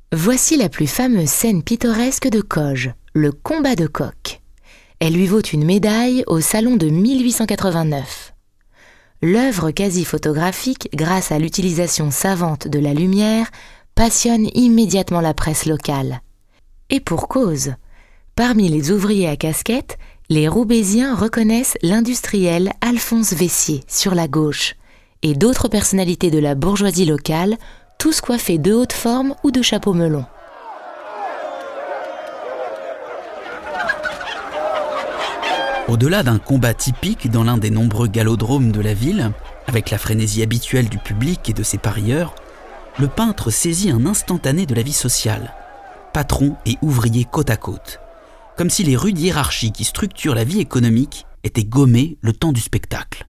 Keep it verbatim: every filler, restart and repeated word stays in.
Voici la plus fameuse scène pittoresque de Coge, le combat de coq. Elle lui vaut une médaille au Salon de mille huit cent quatre-vingt-neuf. L'œuvre quasi photographique, grâce à l'utilisation savante de la lumière, passionne immédiatement la presse locale. Et pour cause, parmi les ouvriers à casquette, les Roubaisiens reconnaissent l'industriel Alphonse Vessier sur la gauche et d'autres personnalités de la bourgeoisie locale, tous coiffés de haute forme ou de chapeaux melons. Au-delà d'un combat typique dans l'un des nombreux galodromes de la ville, avec la frénésie habituelle du public et de ses parieurs, le peintre saisit un instantané de la vie sociale, patrons et ouvriers côte à côte, comme si les rudes hiérarchies qui structurent la vie économique étaient gommées le temps du spectacle.